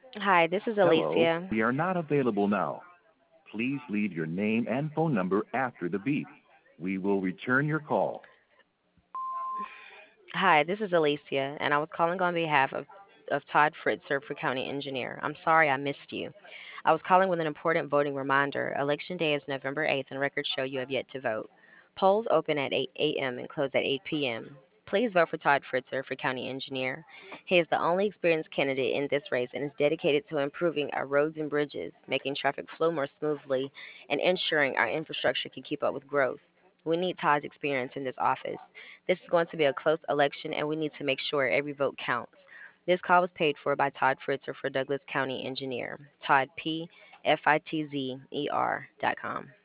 Hi, this is Hello, Alicia. we are not available now. Please leave your name and phone number after the beep. We will return your call. Hi, this is Alicia, and I was calling on behalf of Todd Fritzer for County Engineer. I'm sorry I missed you. I was calling with an important voting reminder. Election day is November 8th, and records show you have yet to vote. Polls open at 8 a.m. and close at 8 p.m. Please vote for Todd Fritzer for County Engineer. He is the only experienced candidate in this race and is dedicated to improving our roads and bridges, making traffic flow more smoothly, and ensuring our infrastructure can keep up with growth. We need Todd's experience in this office. This is going to be a close election, and we need to make sure every vote counts. This call was paid for by Todd Fritzer for Douglas County Engineer. Todd P. FITZER.com.